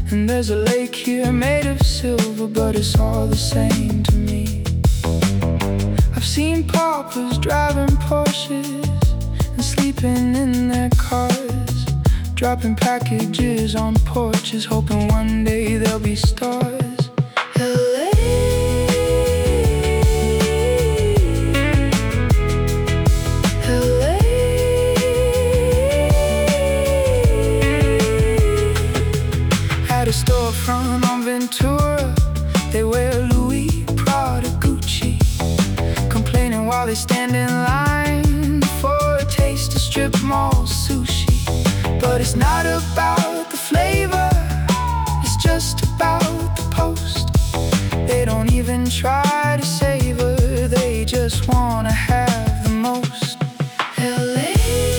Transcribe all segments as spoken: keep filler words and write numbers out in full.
And there's a lake here made of silver, but it's all the same to me. I've seen paupers driving Porsches and sleeping in their cars, dropping packages on porches, hoping one day there'll be stars. L A L A At a storefront on Ventura, they wear Louis, Prada, Gucci, complaining while they stand in line for a taste of strip mall sushi. But it's not about the flavor, it's just about the post. They don't even try to savor, they just wanna have the most. L A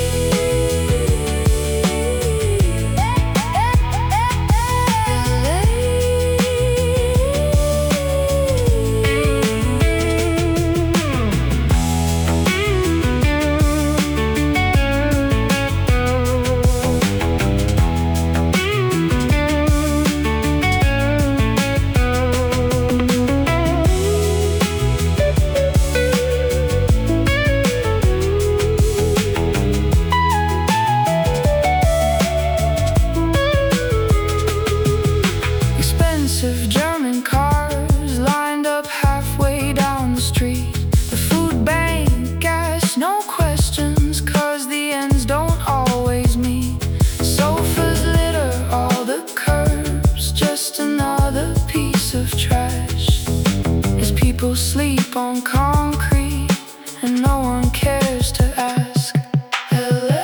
German cars lined up halfway down the street. The food bank asks no questions, cause the ends don't always meet. Sofas litter all the curbs, just another piece of trash. As people sleep on concrete and no one cares to ask. L A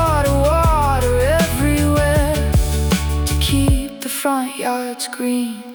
front yard's green.